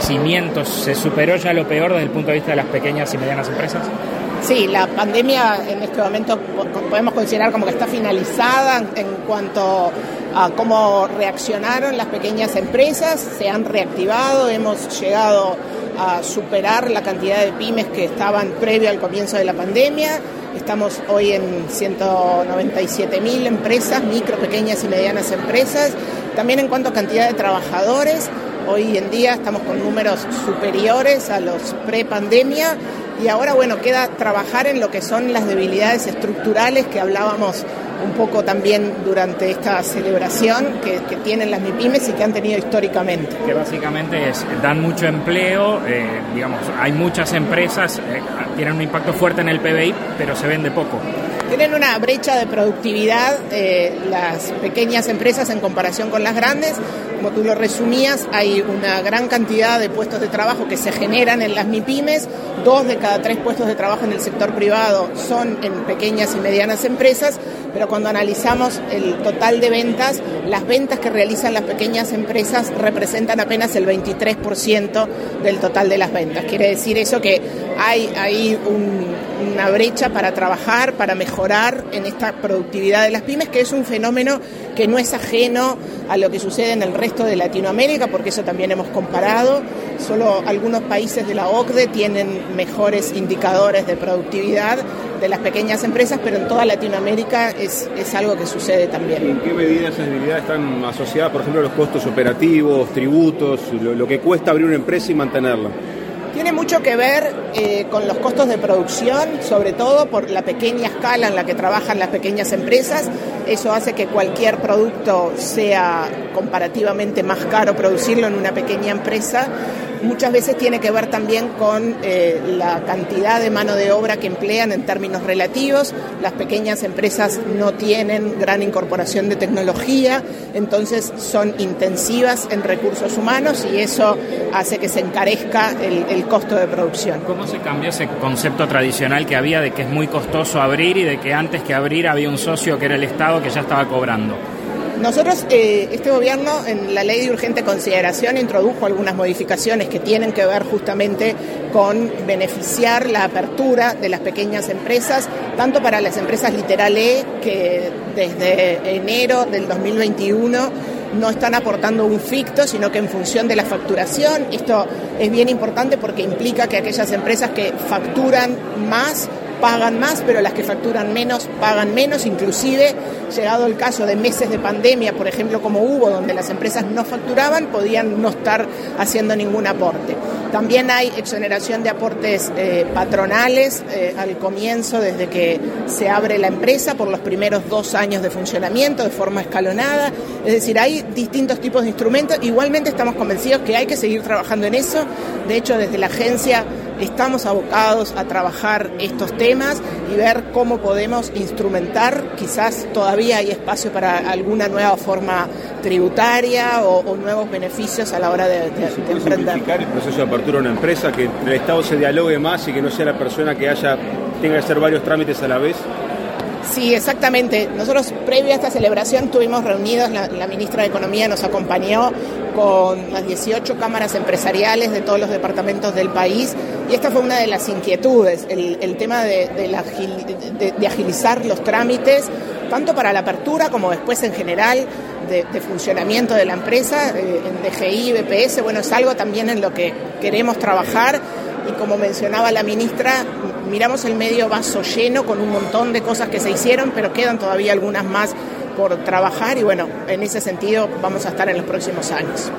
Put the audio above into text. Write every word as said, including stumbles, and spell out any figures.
crecimiento, ¿se superó ya lo peor desde el punto de vista de las pequeñas y medianas empresas? Sí, la pandemia en este momento podemos considerar como que está finalizada en cuanto a cómo reaccionaron las pequeñas empresas, se han reactivado, hemos llegado a superar la cantidad de pymes que estaban previo al comienzo de la pandemia. Estamos hoy en ciento noventa y siete mil empresas, micro, pequeñas y medianas empresas. También en cuanto a cantidad de trabajadores, hoy en día estamos con números superiores a los pre-pandemia. Y ahora, bueno, queda trabajar en lo que son las debilidades estructurales que hablábamos un poco también durante esta celebración que, que tienen las MIPYMES y que han tenido históricamente. Que básicamente es, dan mucho empleo, eh, digamos, hay muchas empresas, eh, tienen un impacto fuerte en el P B I, pero se vende poco. Tienen una brecha de productividad eh, las pequeñas empresas en comparación con las grandes. Como tú lo resumías, hay una gran cantidad de puestos de trabajo que se generan en las MIPYMES. Dos de cada tres puestos de trabajo en el sector privado son en pequeñas y medianas empresas, pero cuando analizamos el total de ventas, las ventas que realizan las pequeñas empresas representan apenas el veintitrés por ciento del total de las ventas. Quiere decir eso que hay, hay un, una brecha para trabajar, para mejorar en esta productividad de las pymes, que es un fenómeno que no es ajeno a lo que sucede en el resto de Latinoamérica, porque eso también hemos comparado. Solo algunos países de la O C D E tienen mejores indicadores de productividad de las pequeñas empresas, pero en toda Latinoamérica es, es algo que sucede también. ¿En qué medida esas debilidades están asociadas, por ejemplo, a los costos operativos, tributos, lo, lo que cuesta abrir una empresa y mantenerla? Tiene mucho que ver eh, con los costos de producción, sobre todo por la pequeña escala en la que trabajan las pequeñas empresas. Eso hace que cualquier producto sea comparativamente más caro producirlo en una pequeña empresa. Muchas veces tiene que ver también con eh, la cantidad de mano de obra que emplean en términos relativos. Las pequeñas empresas no tienen gran incorporación de tecnología, entonces son intensivas en recursos humanos y eso hace que se encarezca el, el costo de producción. ¿Cómo se cambió ese concepto tradicional que había de que es muy costoso abrir y de que antes que abrir había un socio que era el Estado que ya estaba cobrando? Nosotros, eh, este gobierno, en la ley de urgente consideración, introdujo algunas modificaciones que tienen que ver justamente con beneficiar la apertura de las pequeñas empresas, tanto para las empresas Literal E, que desde enero del dos mil veintiuno no están aportando un ficto, sino que en función de la facturación. Esto es bien importante porque implica que aquellas empresas que facturan más pagan más, pero las que facturan menos pagan menos, inclusive llegado el caso de meses de pandemia, por ejemplo, como hubo, donde las empresas no facturaban, podían no estar haciendo ningún aporte. También hay exoneración de aportes eh, patronales eh, al comienzo, desde que se abre la empresa, por los primeros dos años de funcionamiento, de forma escalonada. Es decir, hay distintos tipos de instrumentos. Igualmente estamos convencidos que hay que seguir trabajando en eso. De hecho, desde la agencia estamos abocados a trabajar estos temas y ver cómo podemos instrumentar. Quizás todavía hay espacio para alguna nueva forma tributaria o, o nuevos beneficios a la hora de, de, de emprender. Simplificar el proceso de apertura de una empresa, que el Estado se dialogue más y que no sea la persona que haya tenga que hacer varios trámites a la vez. Sí, exactamente. Nosotros, previo a esta celebración, tuvimos reunidos, la, la ministra de Economía nos acompañó con las dieciocho cámaras empresariales de todos los departamentos del país, y esta fue una de las inquietudes, el, el tema de, de, la, de, de agilizar los trámites, tanto para la apertura como después en general de, de funcionamiento de la empresa, eh, en D G I, B P S. Bueno, es algo también en lo que queremos trabajar. Y como mencionaba la ministra, miramos el medio vaso lleno con un montón de cosas que se hicieron, pero quedan todavía algunas más por trabajar y bueno, en ese sentido vamos a estar en los próximos años.